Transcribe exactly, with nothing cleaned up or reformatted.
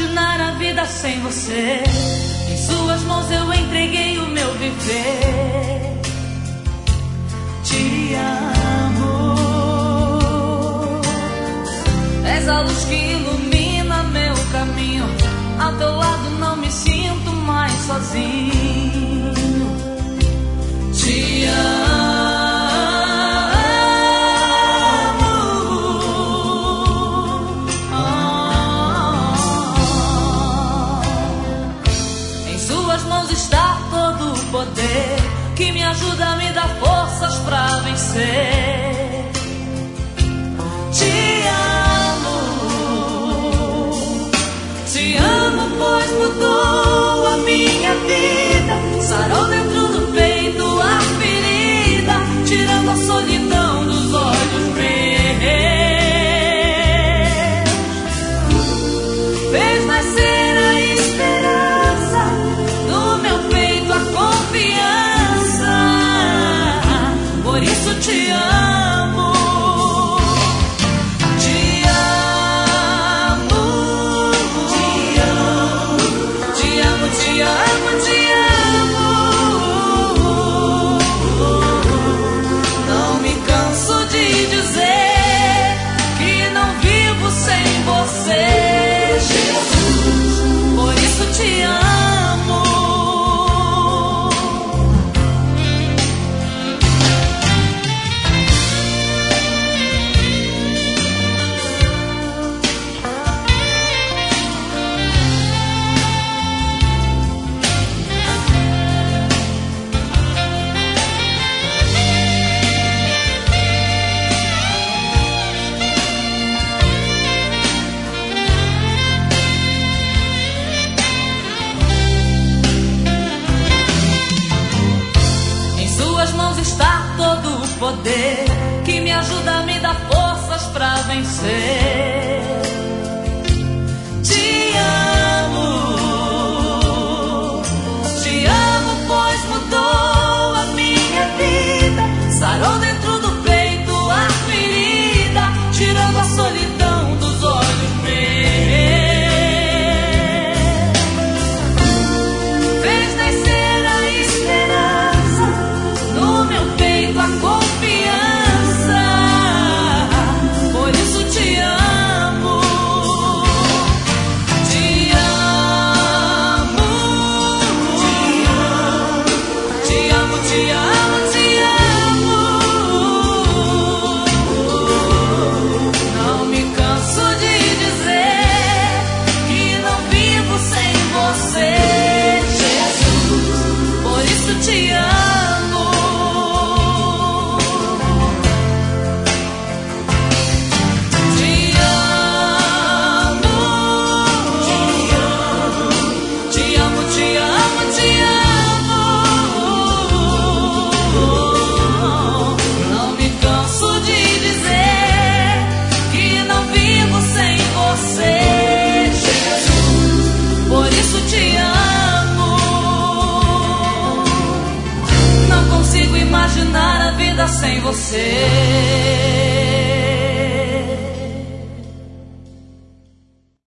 imaginar a vida sem você. Em suas mãos eu entreguei o meu viver. Te amo. És a luz que ilumina meu caminho. Ao teu lado não me sinto mais sozinho. Te amo. Em suas mãos está todo o poder que me ajuda a me dar forças pra vencer. Te amo. Te amo, pois mudou a minha vida. Sarou dentro do peito a ferida, tirando a solidão dos olhos meus. Fez nascer a esperança, no meu peito a confiança. Por isso te amo. Te amo. Te amo. Te amo, te amo, te amo. Não me canso de dizer que não vivo sem você, Jesus. Por isso te amo. Em suas mãos está todo o poder que me ajuda a me dar forças pra vencer. Te amo. Te amo, pois mudou a minha vida. Sarou dentro do peito a ferida, tirando a solidão dos olhos meus. Fez nascer a esperança, no meu peito a confiança. Por isso te amo. Te amo. Te amo, te amo, te amo. Não me canso de dizer que não vivo sem você, Jesus. Por isso te amo. Te amo. Te amo, te amo, te amo. Não me canso de dizer que não vivo sem você, Jesus. Por isso te amo. Não consigo imaginar a vida sem você.